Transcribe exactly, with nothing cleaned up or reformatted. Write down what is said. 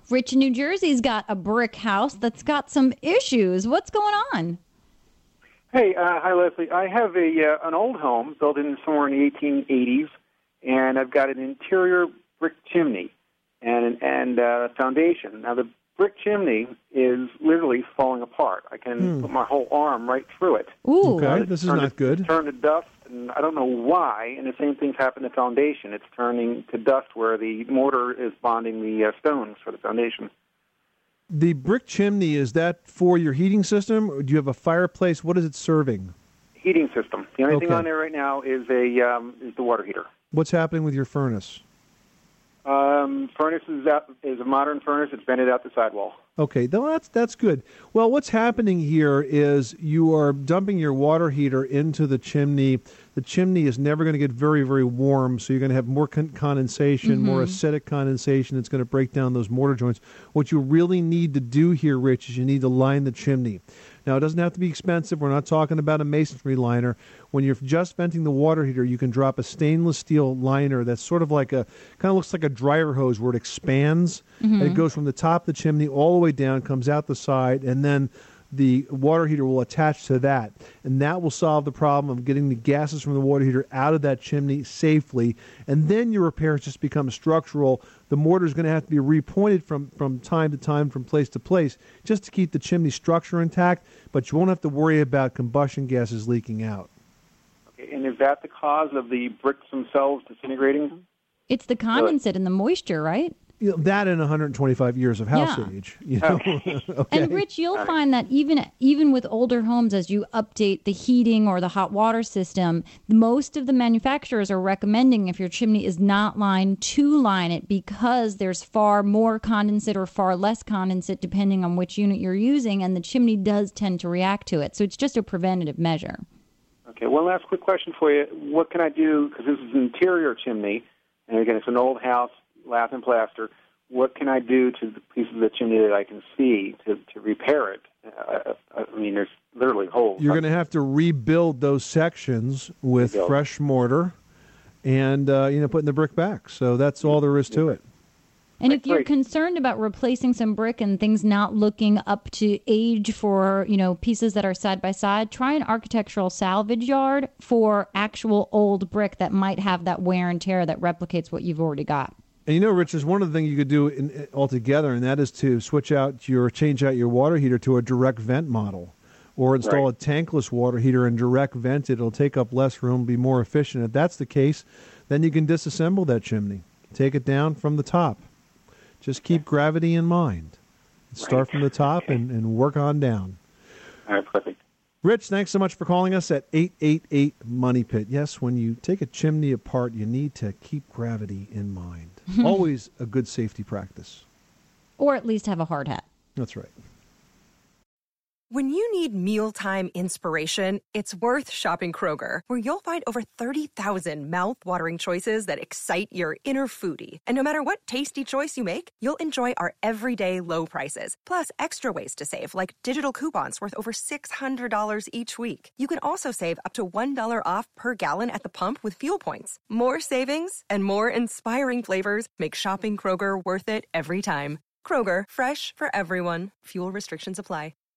Rich in New Jersey's got a brick house that's got some issues. What's going on? Hey, uh, hi, Leslie. I have a uh, an old home built in somewhere in the eighteen eighties, and I've got an interior brick chimney and and uh, foundation. Now, the brick chimney is literally falling apart. I can hmm. put my whole arm right through it. Ooh, okay, this is not to, good. Turned to dust, and I don't know why. And the same thing's happened to the foundation. It's turning to dust where the mortar is bonding the uh, stones for the foundation. The brick chimney, is that for your heating system, or do you have a fireplace? What is it serving? Heating system. The only okay. thing on there right now is a um, is the water heater. What's happening with your furnace? Um, furnace is out, is a modern furnace. It's vented out the sidewall. Okay, that's that's good. Well, what's happening here is you are dumping your water heater into the chimney. The chimney is never going to get very, very warm, so you're going to have more con- condensation, mm-hmm. more acidic condensation. It's going to break down those mortar joints. What you really need to do here, Rich, is you need to line the chimney. Now, it doesn't have to be expensive. We're not talking about a masonry liner. When you're just venting the water heater, you can drop a stainless steel liner that's sort of like a, kind of looks like a dryer hose where it expands. Mm-hmm. And it goes from the top of the chimney all the way down, comes out the side, and then the water heater will attach to that. And that will solve the problem of getting the gases from the water heater out of that chimney safely. And then your repairs just become structural. The mortar is going to have to be repointed from, from time to time, from place to place, just to keep the chimney structure intact, but you won't have to worry about combustion gases leaking out. Okay, and is that the cause of the bricks themselves disintegrating? It's the condensate and the moisture, right? You know, that in one hundred twenty-five years of house yeah. age. You know? Okay. Okay. And Rich, you'll find that even even with older homes, as you update the heating or the hot water system, most of the manufacturers are recommending, if your chimney is not lined, to line it, because there's far more condensate or far less condensate depending on which unit you're using, and the chimney does tend to react to it. So it's just a preventative measure. Okay, one last quick question for you. What can I do, because this is an interior chimney, and again, it's an old house, lath and plaster. What can I do to the pieces of the chimney that I can see to, to repair it? Uh, I mean, there's literally holes. You're going to have to rebuild those sections with rebuild. fresh mortar and, uh, you know, putting the brick back. So that's all there is to it. And if you're concerned about replacing some brick and things not looking up to age for, you know, pieces that are side by side, try an architectural salvage yard for actual old brick that might have that wear and tear that replicates what you've already got. And you know, Rich, there's one other thing you could do in, altogether, and that is to switch out your, change out your water heater to a direct vent model, or install right. a tankless water heater and direct vent it. It'll take up less room, be more efficient. If that's the case, then you can disassemble that chimney, take it down from the top. Just keep gravity in mind. Start right. from the top okay. and, and work on down. All right, perfect. Rich, thanks so much for calling us at eight eight eight Money Pit. Yes, when you take a chimney apart, you need to keep gravity in mind. Always a good safety practice. Or at least have a hard hat. That's right. When you need mealtime inspiration, it's worth shopping Kroger, where you'll find over thirty thousand mouth-watering choices that excite your inner foodie. And no matter what tasty choice you make, you'll enjoy our everyday low prices, plus extra ways to save, like digital coupons worth over six hundred dollars each week. You can also save up to one dollar off per gallon at the pump with fuel points. More savings and more inspiring flavors make shopping Kroger worth it every time. Kroger, fresh for everyone. Fuel restrictions apply.